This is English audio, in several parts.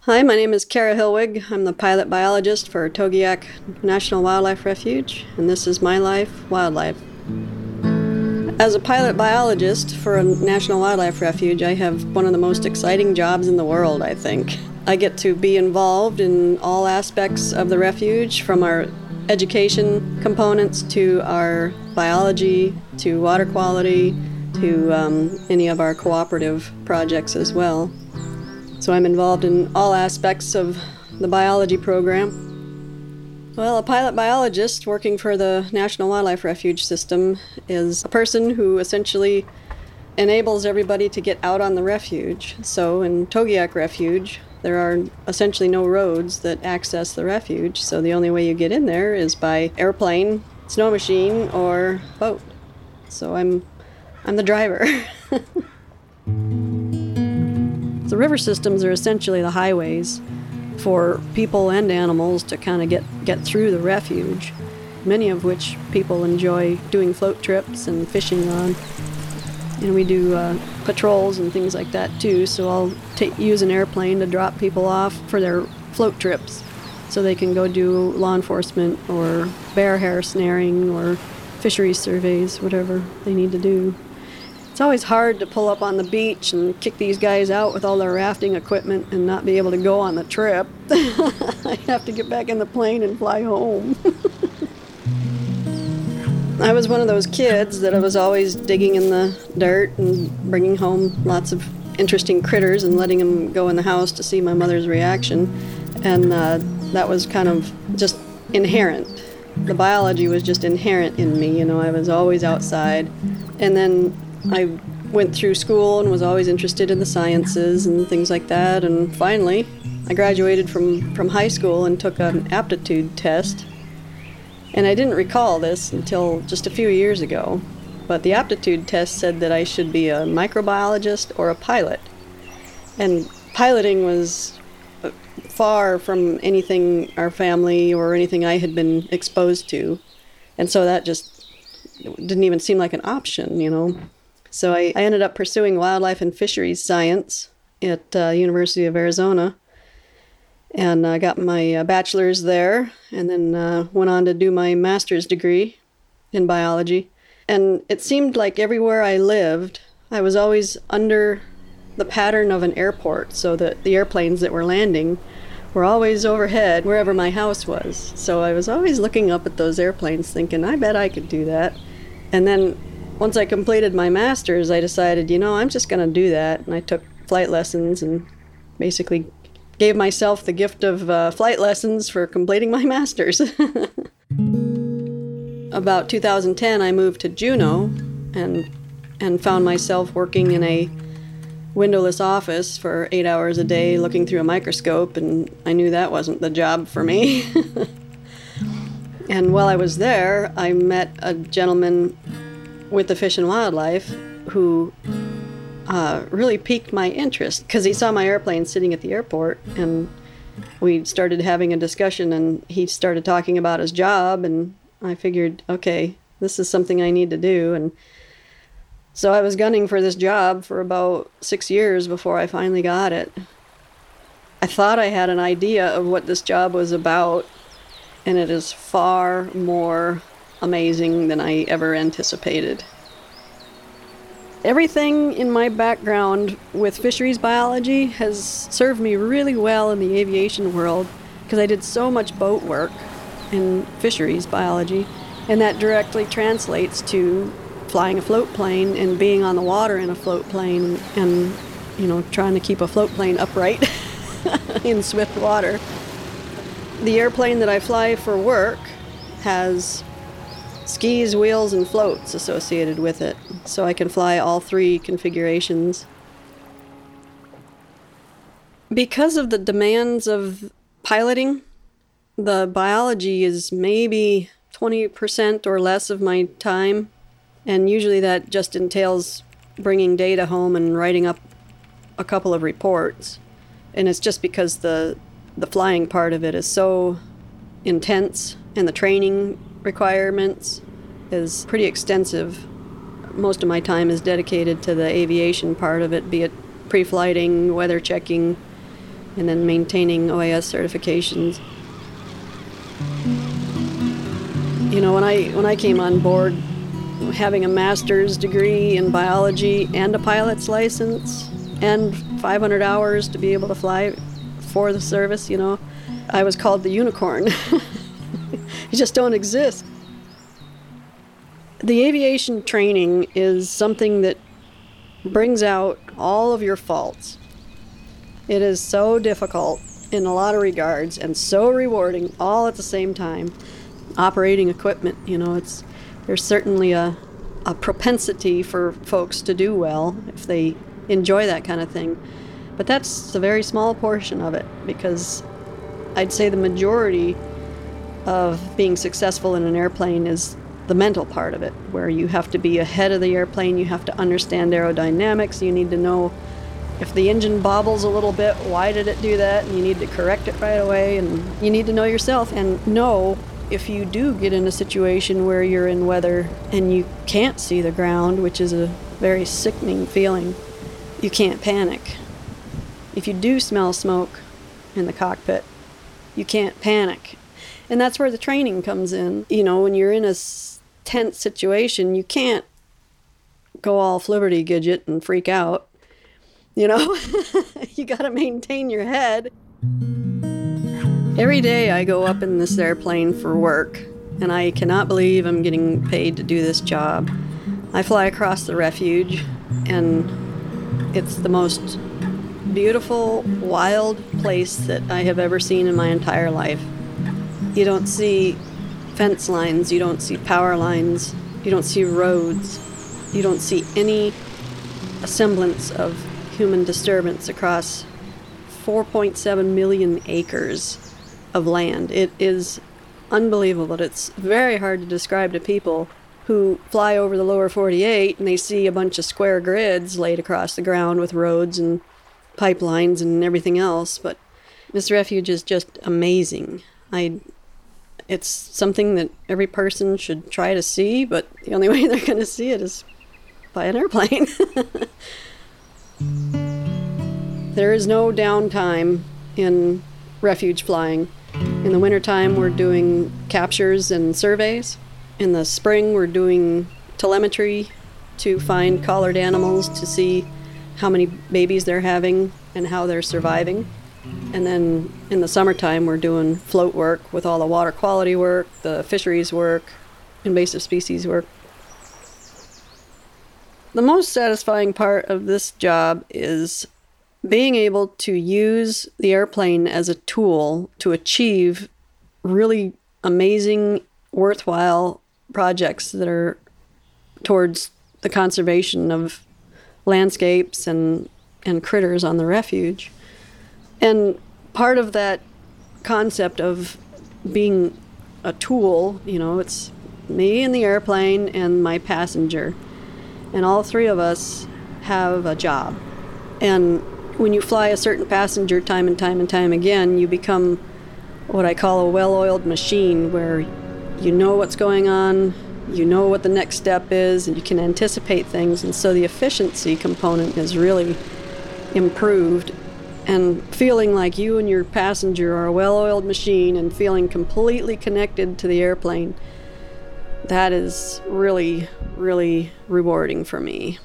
Hi, my name is Kara Hilwig. I'm the pilot biologist for Togiak National Wildlife Refuge, and this is My Life Wildlife. As a pilot biologist for a National Wildlife Refuge, I have one of the most exciting jobs in the world, I think. I get to be involved in all aspects of the refuge, from our education components to our biology, to water quality, to any of our cooperative projects as well. So I'm involved in all aspects of the biology program. Well, a pilot biologist working for the National Wildlife Refuge System is a person who essentially enables everybody to get out on the refuge. So in Togiak Refuge, there are essentially no roads that access the refuge, so the only way you get in there is by airplane, snow machine, or boat. So I'm the driver. The river systems are essentially the highways for people and animals to kind of get through the refuge, many of which people enjoy doing float trips and fishing on. And we do patrols and things like that too, so I'll use an airplane to drop people off for their float trips so they can go do law enforcement or bear hair snaring or fisheries surveys, whatever they need to do. It's always hard to pull up on the beach and kick these guys out with all their rafting equipment and not be able to go on the trip. I have to get back in the plane and fly home. I was one of those kids that I was always digging in the dirt and bringing home lots of interesting critters and letting them go in the house to see my mother's reaction. And that was kind of just inherent. The biology was just inherent in me, I was always outside. And then I went through school and was always interested in the sciences and things like that. And finally, I graduated from high school and took an aptitude test. And I didn't recall this until just a few years ago. But the aptitude test said that I should be a microbiologist or a pilot. And piloting was far from anything our family or anything I had been exposed to. And so that just didn't even seem like an option, So I ended up pursuing wildlife and fisheries science at University of Arizona, and I got my bachelor's there, and then went on to do my master's degree in biology. And it seemed like everywhere I lived, I was always under the pattern of an airport, so that the airplanes that were landing were always overhead wherever my house was. So I was always looking up at those airplanes thinking, I bet I could do that. And then once I completed my master's, I decided, I'm just going to do that. And I took flight lessons and basically gave myself the gift of flight lessons for completing my master's. About 2010, I moved to Juneau and found myself working in a windowless office for 8 hours a day looking through a microscope, and I knew that wasn't the job for me. And while I was there, I met a gentleman with the Fish and Wildlife who really piqued my interest because he saw my airplane sitting at the airport, and we started having a discussion, and he started talking about his job, and I figured, okay, this is something I need to do. And so I was gunning for this job for about 6 years before I finally got it. I thought I had an idea of what this job was about, and it is far more amazing than I ever anticipated. Everything in my background with fisheries biology has served me really well in the aviation world because I did so much boat work in fisheries biology, and that directly translates to flying a float plane and being on the water in a float plane and trying to keep a float plane upright in swift water. The airplane that I fly for work has skis, wheels, and floats associated with it, so I can fly all three configurations. Because of the demands of piloting, the biology is maybe 20% or less of my time, and usually that just entails bringing data home and writing up a couple of reports. And it's just because the flying part of it is so intense, and the training requirements is pretty extensive. Most of my time is dedicated to the aviation part of it, be it pre-flighting, weather checking, and then maintaining OAS certifications. You know, when I came on board, having a master's degree in biology and a pilot's license and 500 hours to be able to fly for the service, you know, I was called the unicorn. You just don't exist. The aviation training is something that brings out all of your faults. It is so difficult in a lot of regards and so rewarding all at the same time. Operating equipment, you know, there's certainly a propensity for folks to do well if they enjoy that kind of thing. But that's a very small portion of it, because I'd say the majority of being successful in an airplane is the mental part of it, where you have to be ahead of the airplane, you have to understand aerodynamics, you need to know if the engine bobbles a little bit, why did it do that, and you need to correct it right away, and you need to know yourself and know if you do get in a situation where you're in weather and you can't see the ground, which is a very sickening feeling, you can't panic. If you do smell smoke in the cockpit, you can't panic. And that's where the training comes in. You know, when you're in a tense situation, you can't go all flibberty-gidget and freak out. You know, you got to maintain your head. Every day I go up in this airplane for work, and I cannot believe I'm getting paid to do this job. I fly across the refuge, and it's the most beautiful, wild place that I have ever seen in my entire life. You don't see fence lines, you don't see power lines, you don't see roads, you don't see any semblance of human disturbance across 4.7 million acres of land. It is unbelievable. It's very hard to describe to people who fly over the lower 48 and they see a bunch of square grids laid across the ground with roads and pipelines and everything else. But this refuge is just amazing. It's something that every person should try to see, but the only way they're going to see it is by an airplane. There is no downtime in refuge flying. In the wintertime, we're doing captures and surveys. In the spring, we're doing telemetry to find collared animals to see how many babies they're having and how they're surviving. And then in the summertime, we're doing float work with all the water quality work, the fisheries work, invasive species work. The most satisfying part of this job is being able to use the airplane as a tool to achieve really amazing, worthwhile projects that are towards the conservation of landscapes and critters on the refuge. And part of that concept of being a tool, you know, it's me and the airplane and my passenger. And all three of us have a job. And when you fly a certain passenger time and time again, you become what I call a well-oiled machine, where you know what's going on, you know what the next step is, and you can anticipate things. And so the efficiency component is really improved. And feeling like you and your passenger are a well-oiled machine and feeling completely connected to the airplane, that is really, really rewarding for me.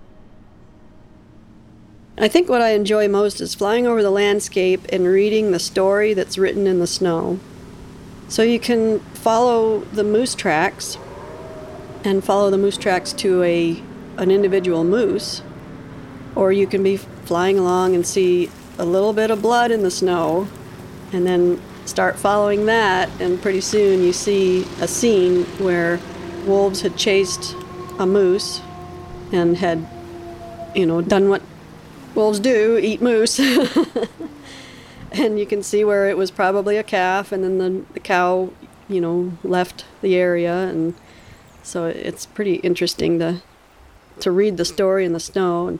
I think what I enjoy most is flying over the landscape and reading the story that's written in the snow. So you can follow the moose tracks and follow the moose tracks to an individual moose, or you can be flying along and see a little bit of blood in the snow and then start following that, and pretty soon you see a scene where wolves had chased a moose and had, you know, done what wolves do, eat moose. And you can see where it was probably a calf, and then the cow, you know, left the area. And so it's pretty interesting to read the story in the snow.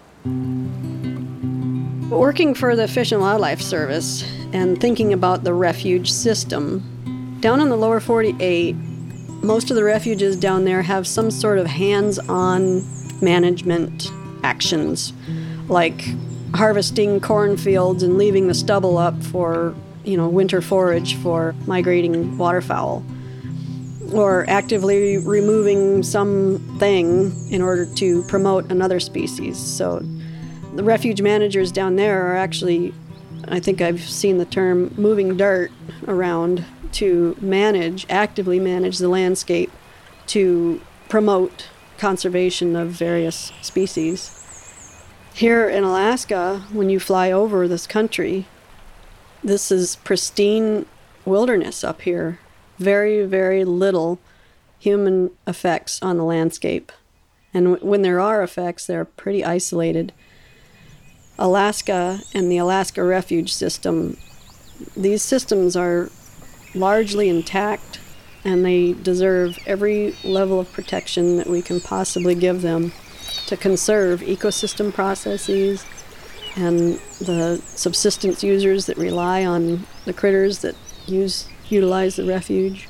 Working for the Fish and Wildlife Service and thinking about the refuge system, down in the lower 48, most of the refuges down there have some sort of hands-on management actions, like harvesting cornfields and leaving the stubble up for, winter forage for migrating waterfowl, or actively removing something in order to promote another species. So the refuge managers down there are actually, I think I've seen the term, moving dirt around to actively manage the landscape to promote conservation of various species. Here in Alaska, when you fly over this country, this is pristine wilderness up here. Very, very little human effects on the landscape. And when there are effects, they're pretty isolated. Alaska and the Alaska Refuge System, these systems are largely intact, and they deserve every level of protection that we can possibly give them to conserve ecosystem processes and the subsistence users that rely on the critters that utilize the refuge.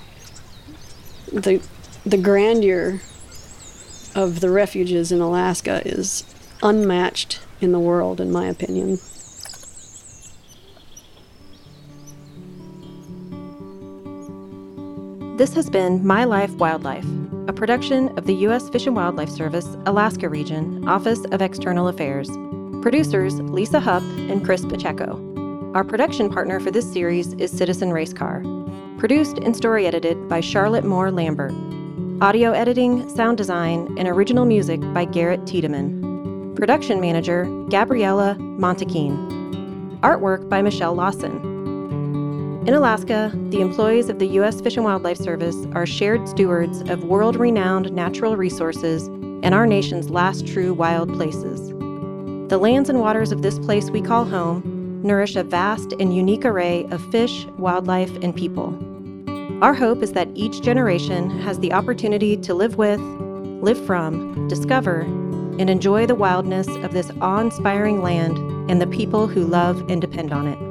The grandeur of the refuges in Alaska is unmatched in the world, in my opinion. This has been My Life Wildlife, a production of the U.S. Fish and Wildlife Service, Alaska Region, Office of External Affairs. Producers Lisa Hupp and Chris Pacheco. Our production partner for this series is Citizen Racecar. Produced and story edited by Charlotte Moore Lambert. Audio editing, sound design, and original music by Garrett Tiedemann. Production manager Gabriella Montequin. Artwork by Michelle Lawson. In Alaska, the employees of the U.S. Fish and Wildlife Service are shared stewards of world-renowned natural resources and our nation's last true wild places. The lands and waters of this place we call home nourish a vast and unique array of fish, wildlife, and people. Our hope is that each generation has the opportunity to live with, live from, discover, and enjoy the wildness of this awe-inspiring land and the people who love and depend on it.